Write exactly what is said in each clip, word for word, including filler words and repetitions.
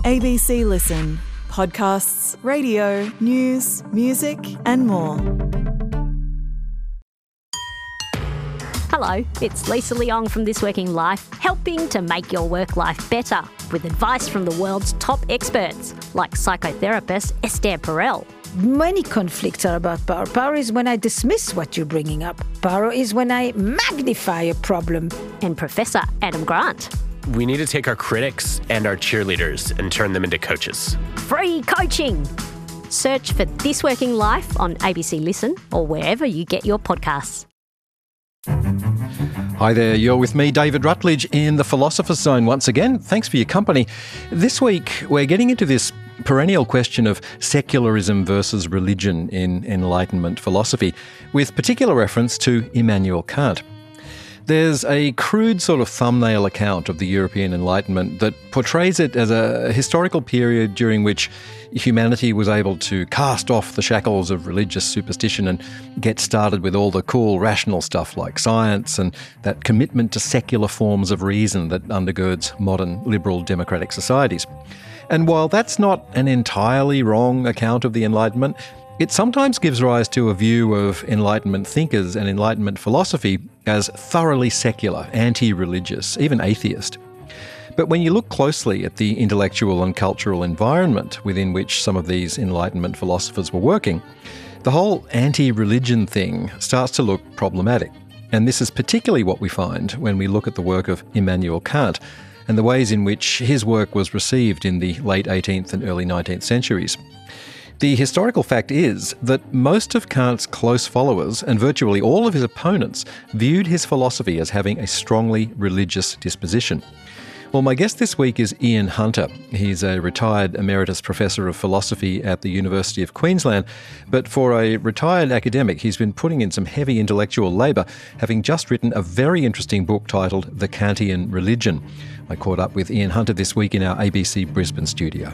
A B C Listen. Podcasts, radio, news, music and more. Hello, it's Lisa Leong from This Working Life, helping to make your work life better with advice from the world's top experts, like psychotherapist Esther Perel. Many conflicts are about power. Power is when I dismiss what you're bringing up. Power is when I magnify a problem. And Professor Adam Grant. We need to take our critics and our cheerleaders and turn them into coaches. Free coaching! Search for This Working Life on A B C Listen or wherever you get your podcasts. Hi there, you're with me, David Rutledge, in the Philosopher's Zone once again. Thanks for your company. This week, we're getting into this perennial question of secularism versus religion in Enlightenment philosophy, with particular reference to Immanuel Kant. There's a crude sort of thumbnail account of the European Enlightenment that portrays it as a historical period during which humanity was able to cast off the shackles of religious superstition and get started with all the cool rational stuff like science and that commitment to secular forms of reason that undergirds modern liberal democratic societies. And while that's not an entirely wrong account of the Enlightenment, it sometimes gives rise to a view of Enlightenment thinkers and Enlightenment philosophy as thoroughly secular, anti-religious, even atheist. But when you look closely at the intellectual and cultural environment within which some of these Enlightenment philosophers were working, the whole anti-religion thing starts to look problematic. And this is particularly what we find when we look at the work of Immanuel Kant and the ways in which his work was received in the late eighteenth and early nineteenth centuries. The historical fact is that most of Kant's close followers and virtually all of his opponents viewed his philosophy as having a strongly religious disposition. Well, my guest this week is Ian Hunter. He's a retired emeritus professor of philosophy at the University of Queensland, but for a retired academic, he's been putting in some heavy intellectual labour, having just written a very interesting book titled The Kantian Religion. I caught up with Ian Hunter this week in our A B C Brisbane studio.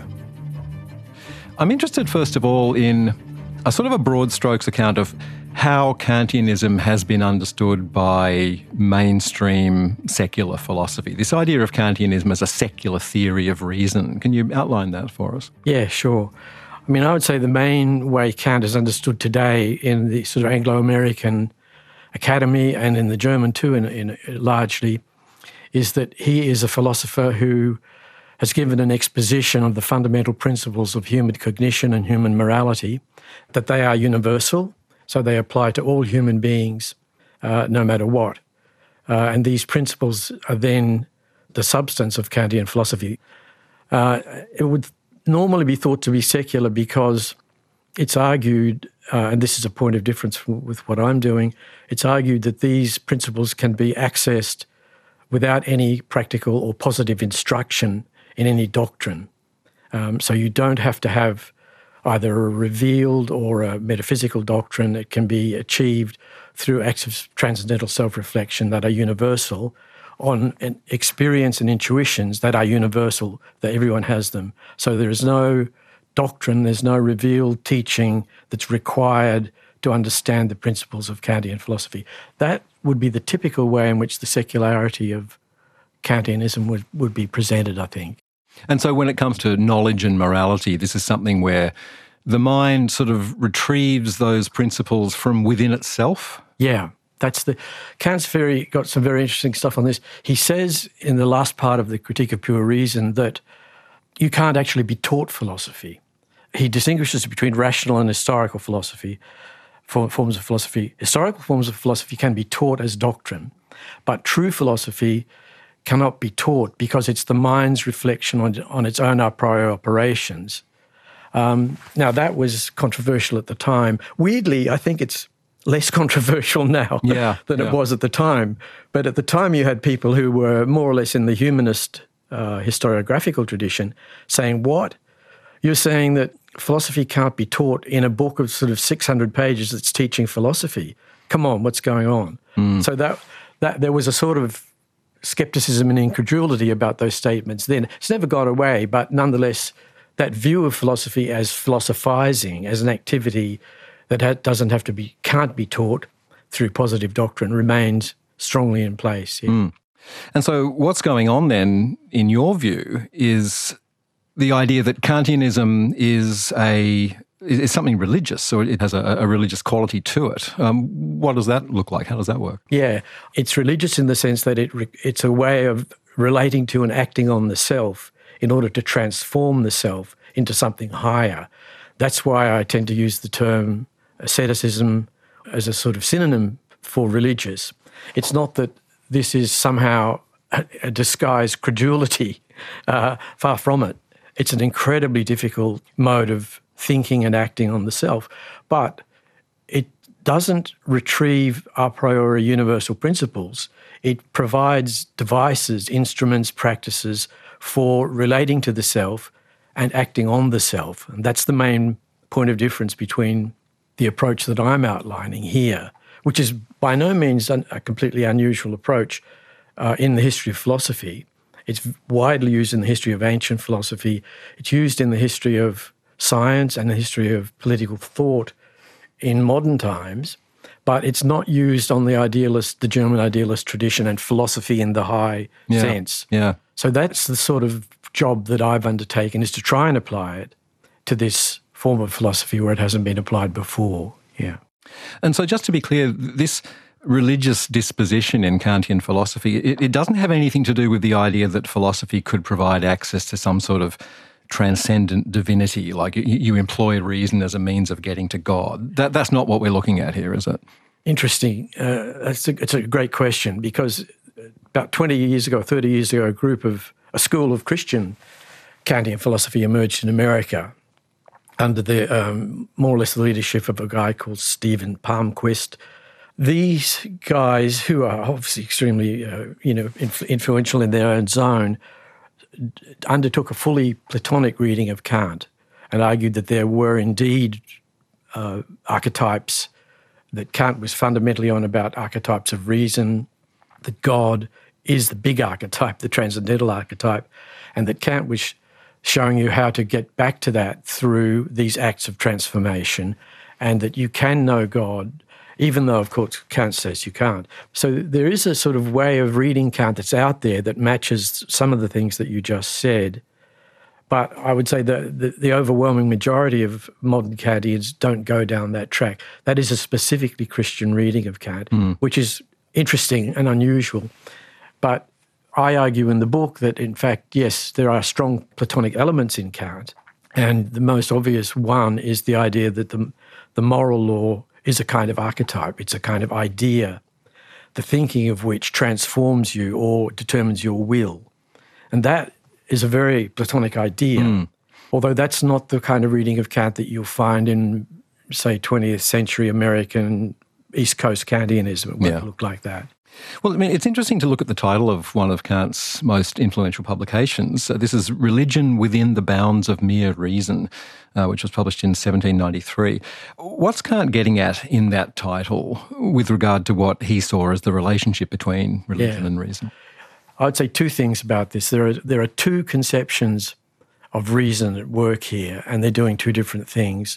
I'm interested, first of all, in a sort of a broad strokes account of how Kantianism has been understood by mainstream secular philosophy. This idea of Kantianism as a secular theory of reason. Can you outline that for us? Yeah, sure. I mean, I would say the main way Kant is understood today in the sort of Anglo-American academy and in the German too, in, in largely, is that he is a philosopher who has given an exposition of the fundamental principles of human cognition and human morality, that they are universal, so they apply to all human beings, uh, no matter what. Uh, and these principles are then the substance of Kantian philosophy. Uh, it would normally be thought to be secular because it's argued, uh, and this is a point of difference with what I'm doing, it's argued that these principles can be accessed without any practical or positive instruction in any doctrine. Um, so you don't have to have either a revealed or a metaphysical doctrine. It can be achieved through acts of transcendental self-reflection that are universal on an experience and intuitions that are universal, that everyone has them. So there is no doctrine, there's no revealed teaching that's required to understand the principles of Kantian philosophy. That would be the typical way in which the secularity of Kantianism would, would be presented, I think. And so when it comes to knowledge and morality, this is something where the mind sort of retrieves those principles from within itself? Yeah, that's the... Kant's very, got some very interesting stuff on this. He says in the last part of the Critique of Pure Reason that you can't actually be taught philosophy. He distinguishes between rational and historical philosophy, forms of philosophy. Historical forms of philosophy can be taught as doctrine, but true philosophy cannot be taught because it's the mind's reflection on, on its own a priori operations. Um, now, that was controversial at the time. Weirdly, I think it's less controversial now yeah, than yeah. it was at the time. But at the time, you had people who were more or less in the humanist uh, historiographical tradition saying, what? You're saying that philosophy can't be taught in a book of sort of six hundred pages that's teaching philosophy. Come on, what's going on? Mm. So that that there was a sort of skepticism and incredulity about those statements then. It's never got away, but nonetheless, that view of philosophy as philosophizing, as an activity that ha- doesn't have to be, can't be taught through positive doctrine, remains strongly in place. Yeah. Mm. And so what's going on then, in your view, is the idea that Kantianism is a is something religious, so it has a, a religious quality to it. Um, what does that look like? How does that work? Yeah, it's religious in the sense that it it's a way of relating to and acting on the self in order to transform the self into something higher. That's why I tend to use the term asceticism as a sort of synonym for religious. It's not that this is somehow a, a disguised credulity, uh, far from it. It's an incredibly difficult mode of thinking and acting on the self, but it doesn't retrieve a priori universal principles. It provides devices, instruments, practices for relating to the self and acting on the self. And that's the main point of difference between the approach that I'm outlining here, which is by no means a completely unusual approach uh, in the history of philosophy. It's widely used in the history of ancient philosophy. It's used in the history of science and the history of political thought in modern times, but it's not used on the idealist, the German idealist tradition and philosophy in the high yeah, sense. Yeah. So that's the sort of job that I've undertaken, is to try and apply it to this form of philosophy where it hasn't been applied before. Yeah. And so just to be clear, this religious disposition in Kantian philosophy, it, it doesn't have anything to do with the idea that philosophy could provide access to some sort of transcendent divinity, like you, you employ reason as a means of getting to God. That, that's not what we're looking at here, is it? Interesting. Uh, it's, a, it's a great question, because about twenty years ago, thirty years ago, a group of, a school of Christian Kantian philosophy emerged in America under the um, more or less the leadership of a guy called Stephen Palmquist. These guys, who are obviously extremely, uh, you know, inf- influential in their own zone, undertook a fully Platonic reading of Kant and argued that there were indeed uh, archetypes, that Kant was fundamentally on about archetypes of reason, that God is the big archetype, the transcendental archetype, and that Kant was showing you how to get back to that through these acts of transformation, and that you can know God, even though, of course, Kant says you can't. So there is a sort of way of reading Kant that's out there that matches some of the things that you just said. But I would say that the, the overwhelming majority of modern Kantians don't go down that track. That is a specifically Christian reading of Kant, mm. which is interesting and unusual. But I argue in the book that, in fact, yes, there are strong Platonic elements in Kant, and the most obvious one is the idea that the, the moral law is a kind of archetype. It's a kind of idea, the thinking of which transforms you or determines your will. And that is a very Platonic idea, mm. although that's not the kind of reading of Kant that you'll find in, say, twentieth century American East Coast Kantianism. It won't yeah. look like that. Well, I mean, it's interesting to look at the title of one of Kant's most influential publications. Uh, this is Religion Within the Bounds of Mere Reason, uh, which was published in seventeen ninety-three. What's Kant getting at in that title with regard to what he saw as the relationship between religion yeah. and reason? I would say two things about this. There are, there are two conceptions of reason at work here, and they're doing two different things.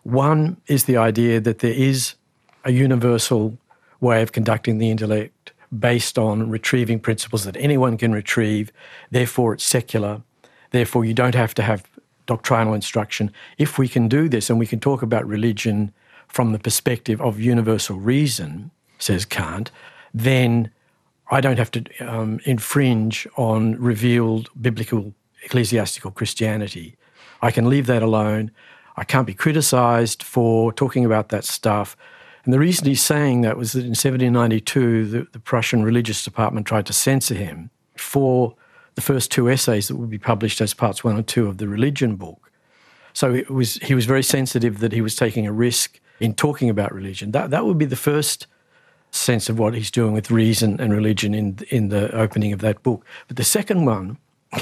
One is the idea that there is a universal way of conducting the intellect based on retrieving principles that anyone can retrieve, therefore it's secular, therefore you don't have to have doctrinal instruction. If we can do this and we can talk about religion from the perspective of universal reason, says Kant, then I don't have to um, infringe on revealed biblical ecclesiastical Christianity. I can leave that alone. I can't be criticised for talking about that stuff. And the reason he's saying that was that in seventeen ninety-two, the, the Prussian religious department tried to censor him for the first two essays that would be published as parts one and two of the religion book. So it was he was very sensitive that he was taking a risk in talking about religion. That that would be the first sense of what he's doing with reason and religion in in the opening of that book. But the second one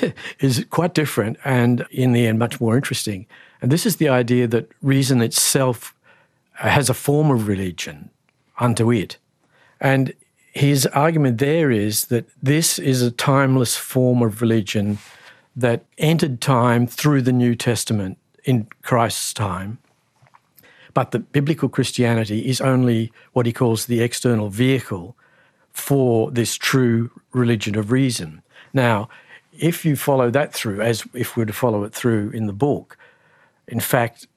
is quite different and, in the end, much more interesting. And this is the idea that reason itself has a form of religion unto it. And his argument there is that this is a timeless form of religion that entered time through the New Testament in Christ's time, but that biblical Christianity is only what he calls the external vehicle for this true religion of reason. Now, if you follow that through, as if we were to follow it through in the book, in fact,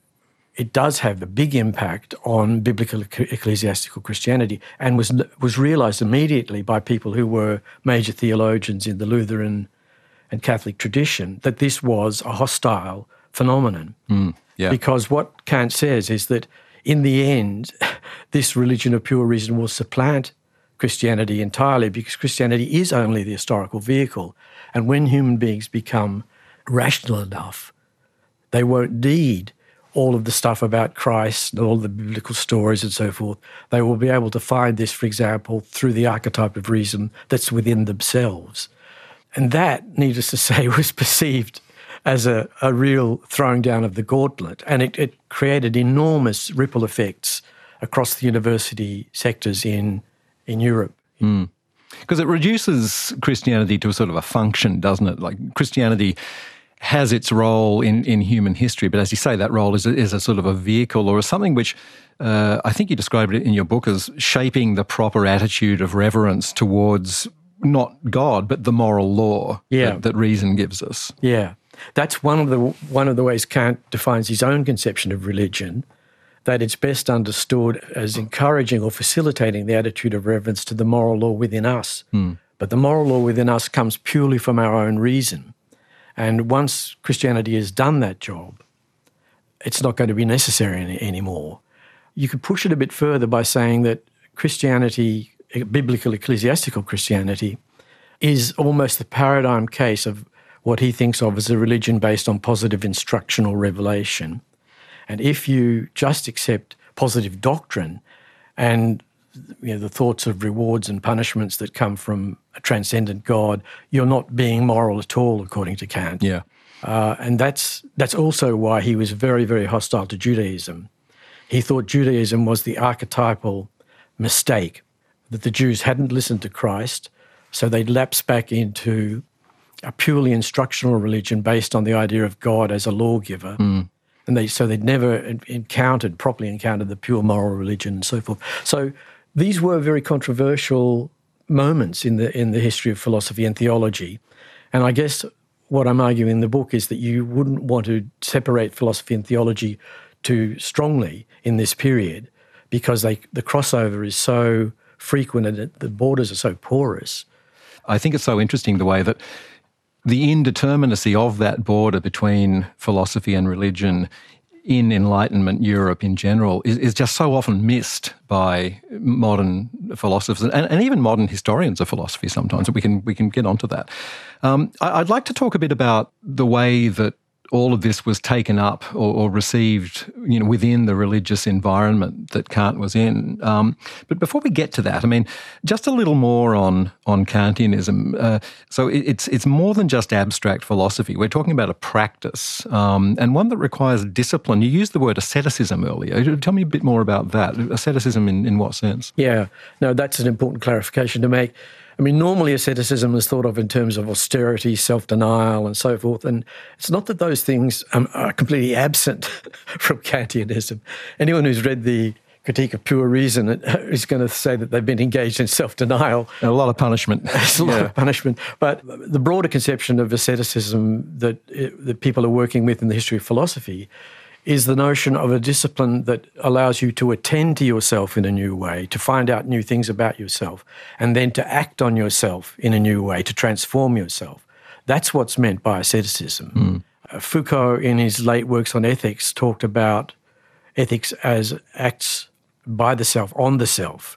it does have a big impact on biblical ecclesiastical Christianity, and was was realised immediately by people who were major theologians in the Lutheran and Catholic tradition, that this was a hostile phenomenon. Mm, yeah. Because what Kant says is that in the end, this religion of pure reason will supplant Christianity entirely, because Christianity is only the historical vehicle. And when human beings become rational enough, they won't need all of the stuff about Christ and all the biblical stories and so forth. They will be able to find this, for example, through the archetype of reason that's within themselves. And that, needless to say, was perceived as a, a real throwing down of the gauntlet. And it, it created enormous ripple effects across the university sectors in, in Europe. Mm. Because it reduces Christianity to a sort of a function, doesn't it? Like Christianity has its role in, in human history, but as you say, that role is a, is a sort of a vehicle or something which uh, I think you described it in your book as shaping the proper attitude of reverence towards not God, but the moral law yeah. that, that reason gives us. Yeah. That's one of the one of the ways Kant defines his own conception of religion, that it's best understood as encouraging or facilitating the attitude of reverence to the moral law within us. Mm. But the moral law within us comes purely from our own reason. And once Christianity has done that job, it's not going to be necessary any, anymore. You could push it a bit further by saying that Christianity, biblical ecclesiastical Christianity, is almost the paradigm case of what he thinks of as a religion based on positive instructional revelation. And if you just accept positive doctrine and you know, the thoughts of rewards and punishments that come from a transcendent God, you're not being moral at all, according to Kant. Yeah. Uh, and that's that's also why he was very, very hostile to Judaism. He thought Judaism was the archetypal mistake, that the Jews hadn't listened to Christ, so they'd lapsed back into a purely instructional religion based on the idea of God as a lawgiver. Mm. And they so they'd never encountered, properly encountered the pure moral religion and so forth. So these were very controversial moments in the in the history of philosophy and theology. And I guess what I'm arguing in the book is that you wouldn't want to separate philosophy and theology too strongly in this period, because they, the crossover is so frequent and the borders are so porous. I think it's so interesting the way that the indeterminacy of that border between philosophy and religion in Enlightenment Europe in general is, is just so often missed by modern philosophers and, and even modern historians of philosophy sometimes. We can we can get onto that. Um, I, I'd like to talk a bit about the way that all of this was taken up or, or received, you know, within the religious environment that Kant was in. Um, but before we get to that, I mean, just a little more on on Kantianism. Uh, so it, it's it's more than just abstract philosophy. We're talking about a practice, um, and one that requires discipline. You used the word asceticism earlier. Tell me a bit more about that. Asceticism in, in what sense? Yeah, no, that's an important clarification to make. I mean, normally asceticism is thought of in terms of austerity, self-denial and so forth, and it's not that those things um, are completely absent from Kantianism. Anyone who's read the Critique of Pure Reason is going to say that they've been engaged in self-denial. And a lot of punishment. There's a lot yeah. of punishment. But the broader conception of asceticism that, that people are working with in the history of philosophy is the notion of a discipline that allows you to attend to yourself in a new way, to find out new things about yourself, and then to act on yourself in a new way, to transform yourself. That's what's meant by asceticism. Mm. Uh, Foucault, in his late works on ethics, talked about ethics as acts by the self, on the self.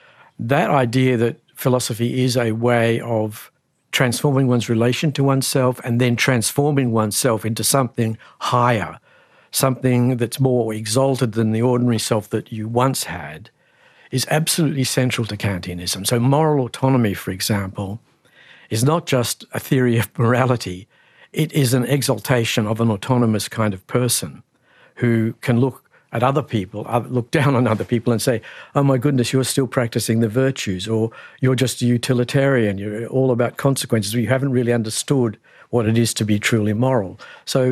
That idea that philosophy is a way of transforming one's relation to oneself and then transforming oneself into something higher, something that's more exalted than the ordinary self that you once had, is absolutely central to Kantianism. So moral autonomy, for example, is not just a theory of morality. It is an exaltation of an autonomous kind of person who can look at other people, look down on other people and say, oh my goodness, you're still practicing the virtues, or you're just a utilitarian, you're all about consequences, you haven't really understood what it is to be truly moral. So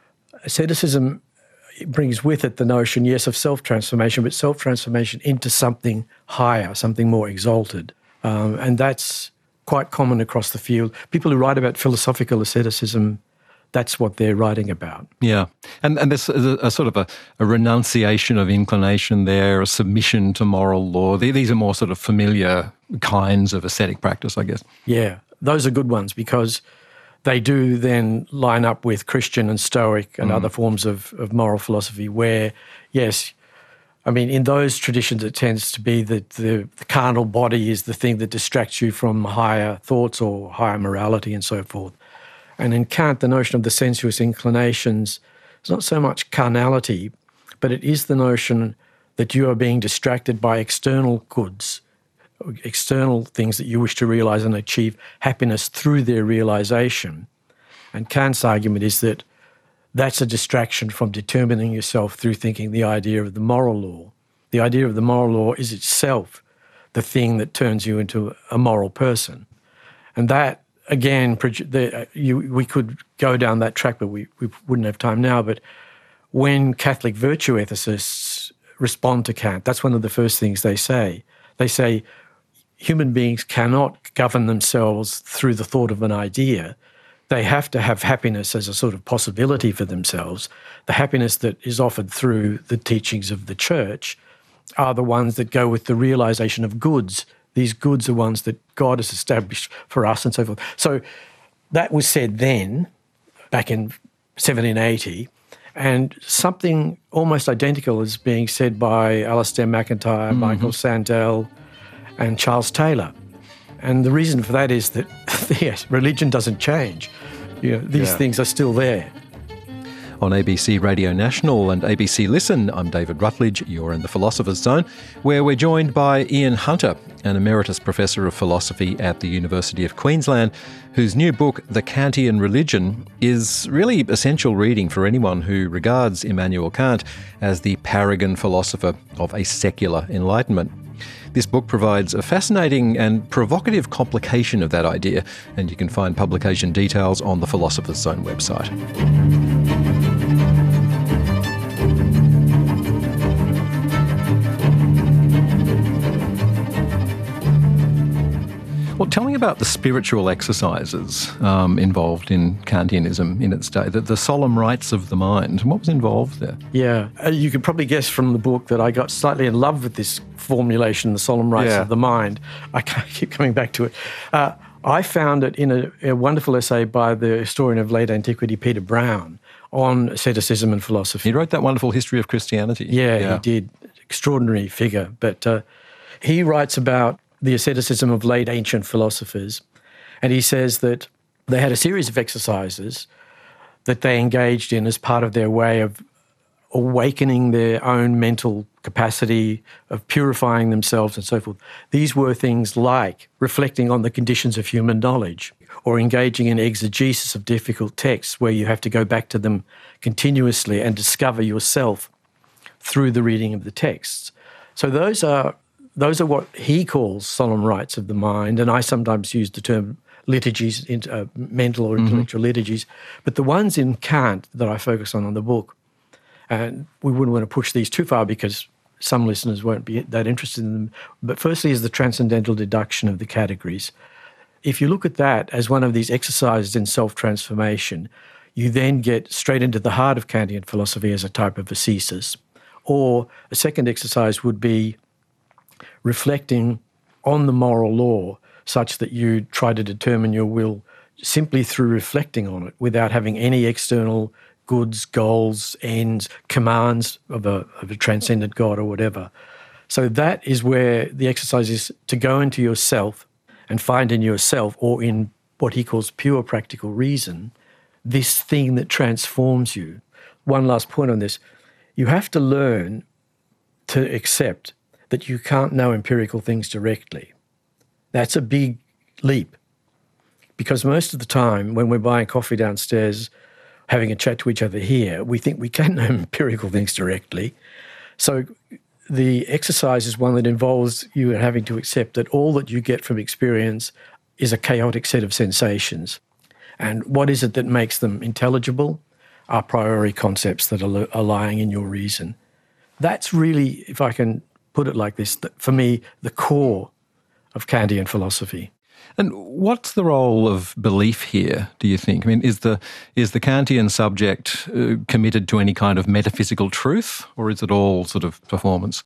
asceticism brings with it the notion, yes, of self-transformation, but self-transformation into something higher, something more exalted. Um, and that's quite common across the field. People who write about philosophical asceticism, that's what they're writing about. Yeah. And and there's a, a sort of a, a renunciation of inclination there, a submission to moral law. These are more sort of familiar kinds of ascetic practice, I guess. Yeah, those are good ones because they do then line up with Christian and Stoic and mm. other forms of, of moral philosophy where, yes, I mean, in those traditions it tends to be that the, the carnal body is the thing that distracts you from higher thoughts or higher morality and so forth. And in Kant, the notion of the sensuous inclinations is not so much carnality, but it is the notion that you are being distracted by external goods, external things that you wish to realise and achieve happiness through their realisation. And Kant's argument is that that's a distraction from determining yourself through thinking the idea of the moral law. The idea of the moral law is itself the thing that turns you into a moral person. And that, again, the, you, we could go down that track, but we, we wouldn't have time now. But when Catholic virtue ethicists respond to Kant, that's one of the first things they say. They say human beings cannot govern themselves through the thought of an idea. They have to have happiness as a sort of possibility for themselves. The happiness that is offered through the teachings of the Church are the ones that go with the realisation of goods. These goods are ones that God has established for us and so forth. So that was said then, back in seventeen eighty, and something almost identical is being said by Alastair McIntyre, mm-hmm. Michael Sandel, and Charles Taylor. And the reason for that is that, yes, religion doesn't change. You know, these yeah. things are still there. On A B C Radio National and A B C Listen, I'm David Rutledge. You're in the Philosopher's Zone, where we're joined by Ian Hunter, an Emeritus Professor of Philosophy at the University of Queensland, whose new book, The Kantian Religion, is really essential reading for anyone who regards Immanuel Kant as the paragon philosopher of a secular enlightenment. This book provides a fascinating and provocative complication of that idea, and you can find publication details on the Philosopher's Zone website. Well, tell me about the spiritual exercises um, involved in Kantianism in its day, the, the solemn rites of the mind. What was involved there? Yeah, uh, you could probably guess from the book that I got slightly in love with this formulation, the solemn rites yeah. of the mind. I can't keep coming back to it. Uh, I found it in a, a wonderful essay by the historian of late antiquity, Peter Brown, on asceticism and philosophy. He wrote that wonderful History of Christianity. Yeah, yeah. he did. Extraordinary figure. But uh, he writes about the asceticism of late ancient philosophers, and he says that they had a series of exercises that they engaged in as part of their way of awakening their own mental capacity, of purifying themselves and so forth. These were things like reflecting on the conditions of human knowledge, or engaging in exegesis of difficult texts where you have to go back to them continuously and discover yourself through the reading of the texts. So those are Those are what he calls solemn rites of the mind, and I sometimes use the term liturgies, uh, mental or intellectual mm-hmm. liturgies. But the ones in Kant that I focus on in the book, and we wouldn't want to push these too far because some listeners won't be that interested in them, but firstly is the transcendental deduction of the categories. If you look at that as one of these exercises in self-transformation, you then get straight into the heart of Kantian philosophy as a type of ascesis. Or a second exercise would be reflecting on the moral law such that you try to determine your will simply through reflecting on it without having any external goods, goals, ends, commands of a, of a transcendent God or whatever. So that is where the exercise is to go into yourself and find in yourself, or in what he calls pure practical reason, this thing that transforms you. One last point on this. You have to learn to accept that you can't know empirical things directly. That's a big leap, because most of the time when we're buying coffee downstairs, having a chat to each other here, we think we can know empirical things directly. So the exercise is one that involves you having to accept that all that you get from experience is a chaotic set of sensations. And what is it that makes them intelligible? A priori concepts that are, are lying in your reason. That's really, if I can put it like this, for me, the core of Kantian philosophy. And what's the role of belief here, do you think? I mean, is the is the Kantian subject uh, committed to any kind of metaphysical truth, or is it all sort of performance?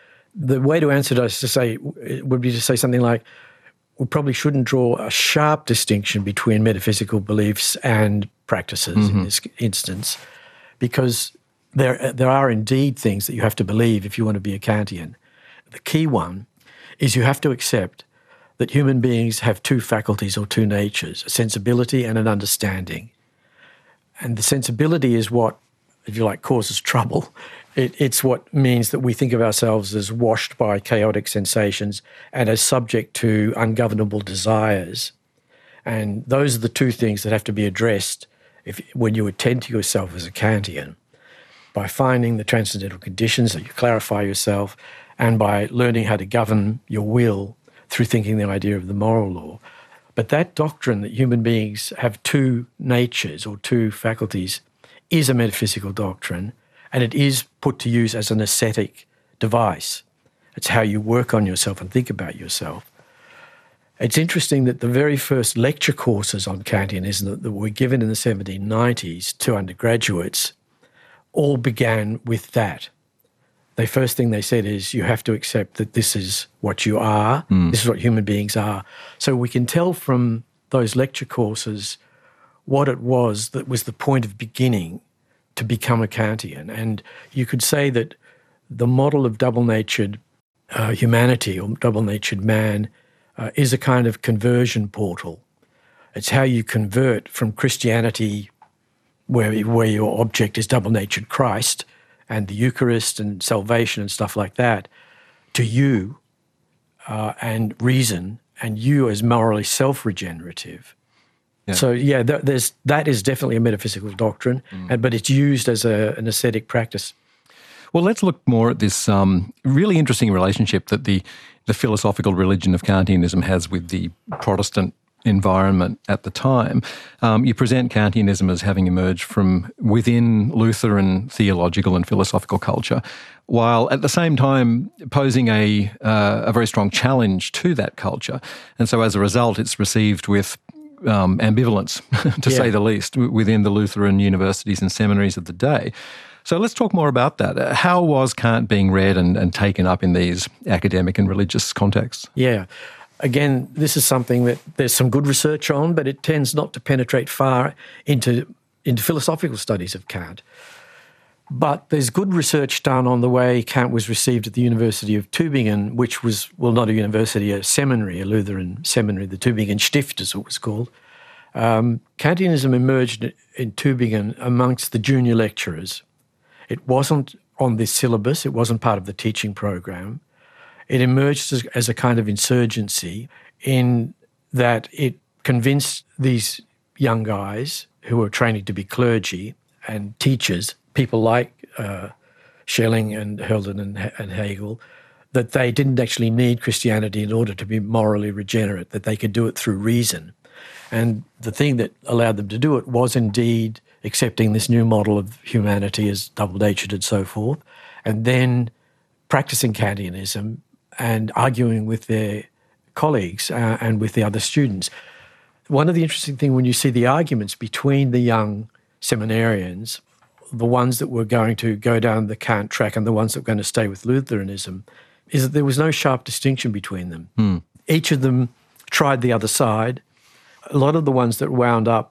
The way to answer that is to say, would be to say something like, we probably shouldn't draw a sharp distinction between metaphysical beliefs and practices mm-hmm. in this instance, because there there are indeed things that you have to believe if you want to be a Kantian. The key one is you have to accept that human beings have two faculties or two natures, a sensibility and an understanding. And the sensibility is what, if you like, causes trouble. It, it's what means that we think of ourselves as washed by chaotic sensations and as subject to ungovernable desires. And those are the two things that have to be addressed if, when you attend to yourself as a Kantian, by finding the transcendental conditions that you clarify yourself and by learning how to govern your will through thinking the idea of the moral law. But that doctrine that human beings have two natures or two faculties is a metaphysical doctrine, and it is put to use as an ascetic device. It's how you work on yourself and think about yourself. It's interesting that the very first lecture courses on Kantianism that were given in the seventeen nineties to undergraduates all began with that. The first thing they said is you have to accept that this is what you are, mm. this is what human beings are. So we can tell from those lecture courses what it was that was the point of beginning to become a Kantian. And you could say that the model of double-natured uh, humanity or double-natured man uh, is a kind of conversion portal. It's how you convert from Christianity, where, where your object is double-natured Christ, and the Eucharist and salvation and stuff like that, to you uh, and reason, and you as morally self-regenerative. Yeah. So, yeah, th- there's, that is definitely a metaphysical doctrine, mm. and, but it's used as a, an ascetic practice. Well, let's look more at this um, really interesting relationship that the, the philosophical religion of Kantianism has with the Protestant environment at the time. Um, you present Kantianism as having emerged from within Lutheran theological and philosophical culture, while at the same time posing a, uh, a very strong challenge to that culture. And so as a result, it's received with um, ambivalence, to yeah. say the least, within the Lutheran universities and seminaries of the day. So let's talk more about that. How was Kant being read and, and taken up in these academic and religious contexts? Yeah. Again, this is something that there's some good research on, but it tends not to penetrate far into, into philosophical studies of Kant. But there's good research done on the way Kant was received at the University of Tübingen, which was, well, not a university, a seminary, a Lutheran seminary, the Tübingen Stift, as it was called. Um, Kantianism emerged in Tübingen amongst the junior lecturers. It wasn't on this syllabus, it wasn't part of the teaching program. It emerged as, as a kind of insurgency in that it convinced these young guys who were training to be clergy and teachers, people like uh, Schelling and Hölderlin and, and Hegel, that they didn't actually need Christianity in order to be morally regenerate, that they could do it through reason. And the thing that allowed them to do it was indeed accepting this new model of humanity as double-natured and so forth, and then practicing Kantianism and arguing with their colleagues uh, and with the other students. One of the interesting things when you see the arguments between the young seminarians, the ones that were going to go down the Kant track and the ones that were going to stay with Lutheranism, is that there was no sharp distinction between them. Hmm. Each of them tried the other side. A lot of the ones that wound up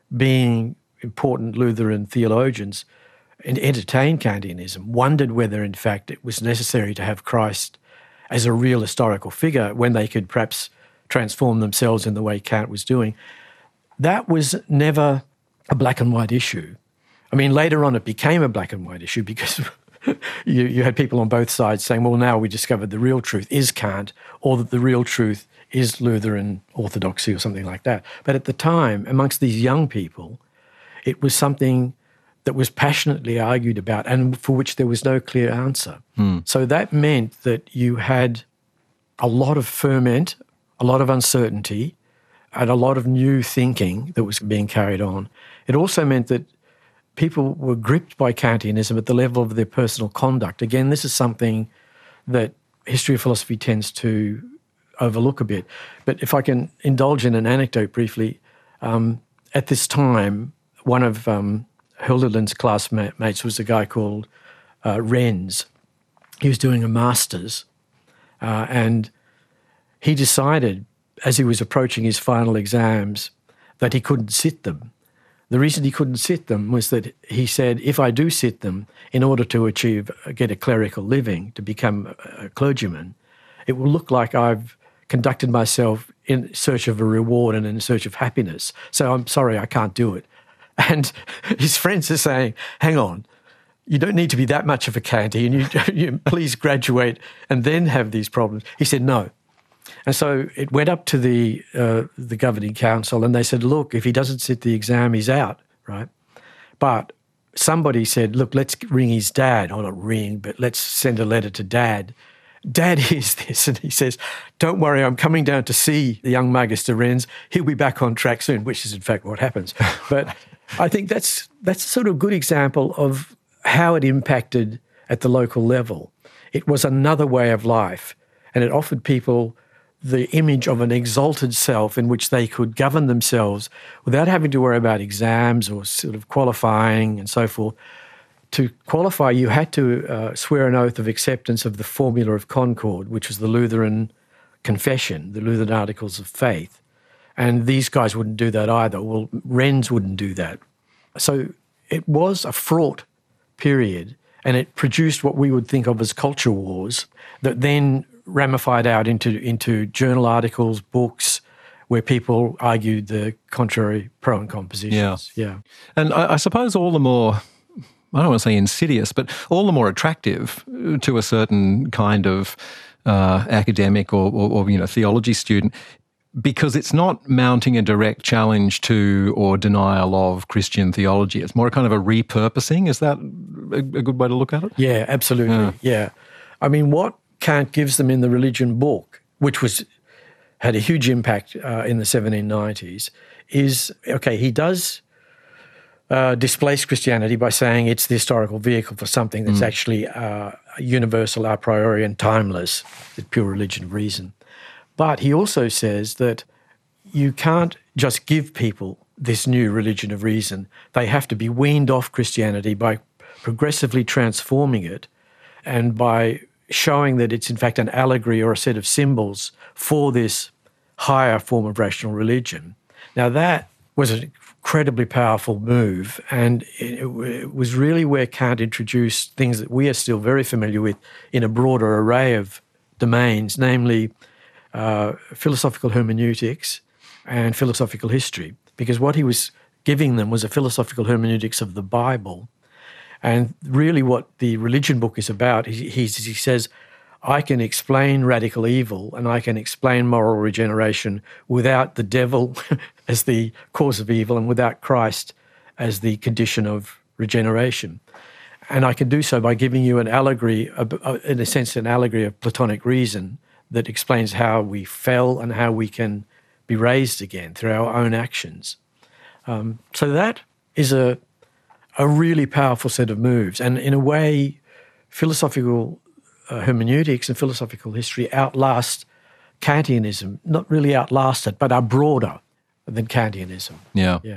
being important Lutheran theologians and entertained Kantianism wondered whether, in fact, it was necessary to have Christ as a real historical figure when they could perhaps transform themselves in the way Kant was doing. That was never a black and white issue. I mean, later on it became a black and white issue because you, you had people on both sides saying, well, now we discovered the real truth is Kant, or that the real truth is Lutheran orthodoxy or something like that. But at the time, amongst these young people, it was something that was passionately argued about and for which there was no clear answer. Mm. So that meant that you had a lot of ferment, a lot of uncertainty, and a lot of new thinking that was being carried on. It also meant that people were gripped by Kantianism at the level of their personal conduct. Again, this is something that history of philosophy tends to overlook a bit. But if I can indulge in an anecdote briefly, um, at this time, one of um, Hölderlin's classmates was a guy called uh, Renz. He was doing a master's, uh, and he decided, as he was approaching his final exams, that he couldn't sit them. The reason he couldn't sit them was that he said, if I do sit them, in order to achieve, get a clerical living, to become a clergyman, it will look like I've conducted myself in search of a reward and in search of happiness. So I'm sorry, I can't do it. And his friends are saying, hang on, you don't need to be that much of a canty, and you, you please graduate and then have these problems. He said, no. And so it went up to the uh, the governing council, and they said, look, if he doesn't sit the exam, he's out, right? But somebody said, look, let's ring his dad. Oh, not ring, but let's send a letter to Dad. Dad hears this, and he says, don't worry, I'm coming down to see the young Magister Renz. He'll be back on track soon, which is in fact what happens. But I think that's that's a sort of good example of how it impacted at the local level. It was another way of life, and it offered people the image of an exalted self in which they could govern themselves without having to worry about exams or sort of qualifying and so forth. To qualify, you had to uh, swear an oath of acceptance of the Formula of Concord, which was the Lutheran confession, the Lutheran Articles of Faith. And these guys wouldn't do that either. Well, Renz wouldn't do that. So it was a fraught period, and it produced what we would think of as culture wars that then ramified out into, into journal articles, books, where people argued the contrary pro and con positions. Yeah. yeah. And I, I suppose all the more, I don't want to say insidious, but all the more attractive to a certain kind of uh, academic or, or, or, you know, theology student, because it's not mounting a direct challenge to or denial of Christian theology. It's more kind of a repurposing. Is that a, a good way to look at it? Yeah, absolutely. Yeah. yeah. I mean, what Kant gives them in the religion book, which was had a huge impact uh, in the seventeen nineties, is, okay, he does uh, displace Christianity by saying it's the historical vehicle for something that's mm. actually uh, universal, a priori, and timeless, the pure religion of reason. But he also says that you can't just give people this new religion of reason. They have to be weaned off Christianity by progressively transforming it and by showing that it's in fact an allegory or a set of symbols for this higher form of rational religion. Now that was an incredibly powerful move, and it, it was really where Kant introduced things that we are still very familiar with in a broader array of domains, namely uh, philosophical hermeneutics and philosophical history, because what he was giving them was a philosophical hermeneutics of the Bible. And really what the religion book is about, he, he, he says, I can explain radical evil and I can explain moral regeneration without the devil as the cause of evil and without Christ as the condition of regeneration. And I can do so by giving you an allegory, in a sense an allegory of Platonic reason that explains how we fell and how we can be raised again through our own actions. Um, so that is a a really powerful set of moves. And in a way, philosophical uh, hermeneutics and philosophical history outlast Kantianism, not really outlast it, but are broader than Kantianism. Yeah. Yeah.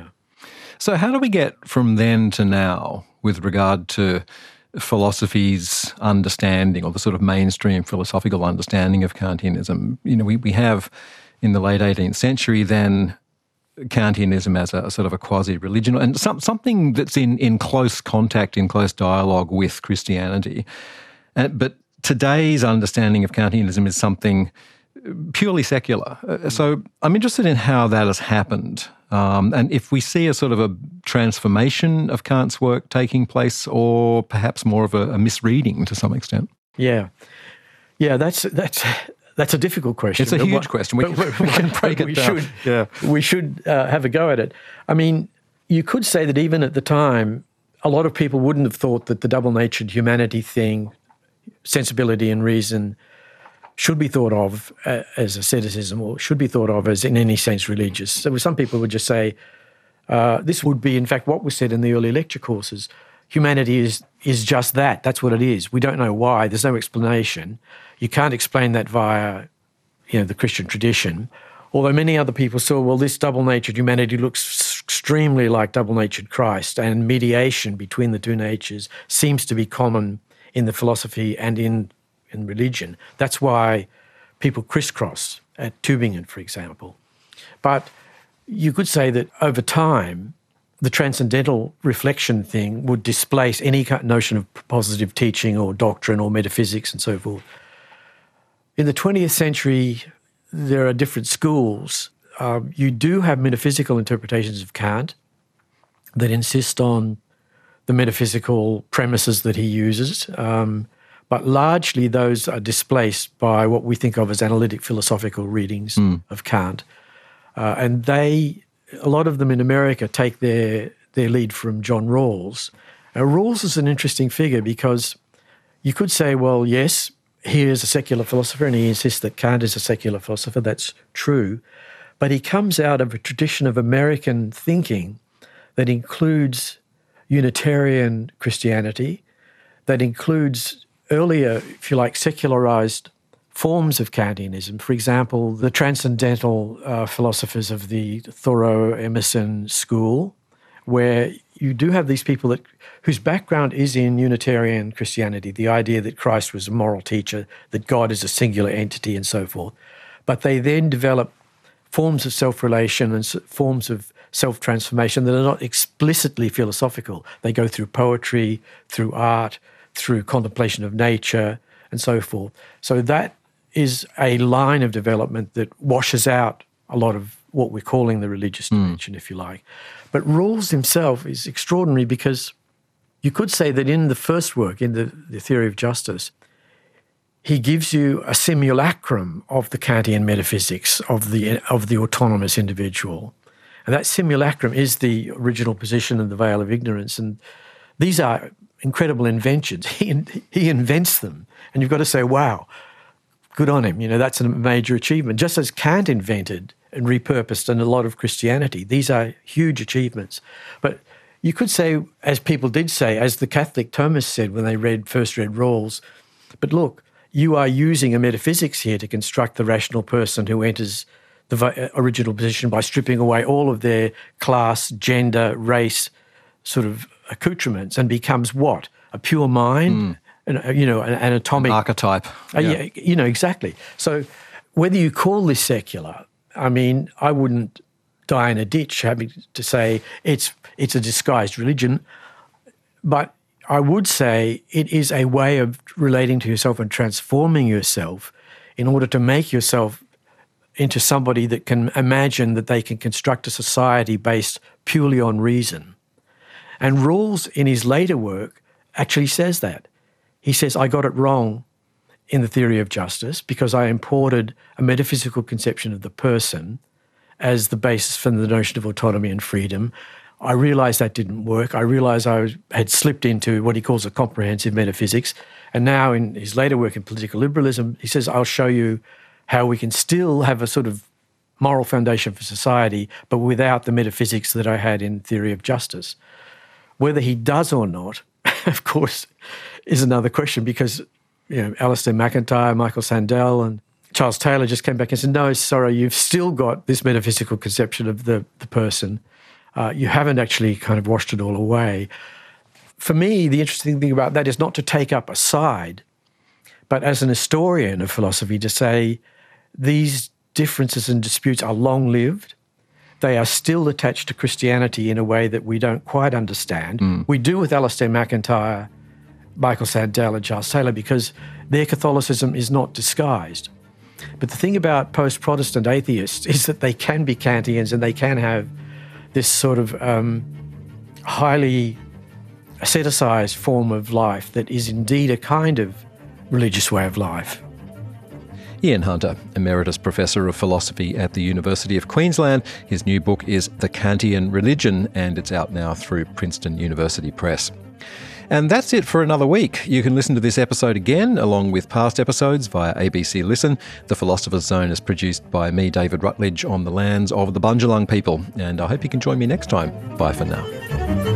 So how do we get from then to now with regard to philosophy's understanding or the sort of mainstream philosophical understanding of Kantianism? You know, we, we have in the late eighteenth century then Kantianism as a, a sort of a quasi-religion and some, something that's in, in close contact, in close dialogue with Christianity. Uh, but today's understanding of Kantianism is something purely secular. Uh, so I'm interested in how that has happened um, and if we see a sort of a transformation of Kant's work taking place or perhaps more of a, a misreading to some extent. Yeah. Yeah, that's that's... That's a difficult question. It's a huge what, question. We can, we can break it we down. Should, yeah. We should uh, have a go at it. I mean, you could say that even at the time, a lot of people wouldn't have thought that the double-natured humanity thing, sensibility and reason, should be thought of uh, as asceticism or should be thought of as in any sense religious. So some people would just say, uh, this would be in fact what was said in the early lecture courses. Humanity is is just that. That's what it is. We don't know why. There's no explanation. You can't explain that via you know, the Christian tradition. Although many other people saw, well, this double-natured humanity looks extremely like double-natured Christ, and mediation between the two natures seems to be common in the philosophy and in, in religion. That's why people crisscross at Tübingen, for example. But you could say that over time, the transcendental reflection thing would displace any notion of positive teaching or doctrine or metaphysics and so forth. In the twentieth century, there are different schools. Um, you do have metaphysical interpretations of Kant that insist on the metaphysical premises that he uses, um, but largely those are displaced by what we think of as analytic philosophical readings mm. of Kant. Uh, and they, a lot of them in America, take their, their lead from John Rawls. Now, Rawls is an interesting figure because you could say, well, yes, he is a secular philosopher and he insists that Kant is a secular philosopher. That's true. But he comes out of a tradition of American thinking that includes Unitarian Christianity, that includes earlier, if you like, secularized forms of Kantianism. For example, the transcendental uh, philosophers of the Thoreau, Emerson school, where you do have these people that whose background is in Unitarian Christianity, the idea that Christ was a moral teacher, that God is a singular entity and so forth. But they then develop forms of self-relation and forms of self-transformation that are not explicitly philosophical. They go through poetry, through art, through contemplation of nature and so forth. So that is a line of development that washes out a lot of what we're calling the religious dimension, mm. if you like. But Rawls himself is extraordinary because you could say that in the first work, in the, the Theory of Justice, he gives you a simulacrum of the Kantian metaphysics of the, of the autonomous individual. And that simulacrum is the original position of the veil of ignorance. And these are incredible inventions. He, he invents them. And you've got to say, wow, good on him. You know, that's a major achievement. Just as Kant invented and repurposed in a lot of Christianity, these are huge achievements. But you could say, as people did say, as the Catholic Thomists said when they read first read Rawls, but look, you are using a metaphysics here to construct the rational person who enters the original position by stripping away all of their class, gender, race sort of accoutrements and becomes what? A pure mind? Mm. An, you know, an, an atomic... An archetype. Uh, yeah. yeah, you know, exactly. So whether you call this secular, I mean, I wouldn't die in a ditch having to say it's it's a disguised religion, but I would say it is a way of relating to yourself and transforming yourself in order to make yourself into somebody that can imagine that they can construct a society based purely on reason. And Rawls, in his later work, actually says that. He says, I got it wrong in the Theory of Justice because I imported a metaphysical conception of the person as the basis for the notion of autonomy and freedom. I realised that didn't work. I realised I had slipped into what he calls a comprehensive metaphysics. And now in his later work in Political Liberalism, he says, I'll show you how we can still have a sort of moral foundation for society, but without the metaphysics that I had in Theory of Justice. Whether he does or not, of course, is another question because, you know, Alistair McIntyre, Michael Sandel and Charles Taylor just came back and said, no, sorry, you've still got this metaphysical conception of the, the person. Uh, you haven't actually kind of washed it all away. For me, the interesting thing about that is not to take up a side, but as an historian of philosophy to say these differences and disputes are long-lived. They are still attached to Christianity in a way that we don't quite understand. Mm. We do with Alistair McIntyre, Michael Sandel and Charles Taylor because their Catholicism is not disguised. But the thing about post-Protestant atheists is that they can be Kantians and they can have this sort of um, highly asceticized form of life that is indeed a kind of religious way of life. Ian Hunter, Emeritus Professor of Philosophy at the University of Queensland. His new book is The Kantian Religion, and it's out now through Princeton University Press. And that's it for another week. You can listen to this episode again, along with past episodes, via A B C Listen. The Philosopher's Zone is produced by me, David Rutledge, on the lands of the Bundjalung people. And I hope you can join me next time. Bye for now.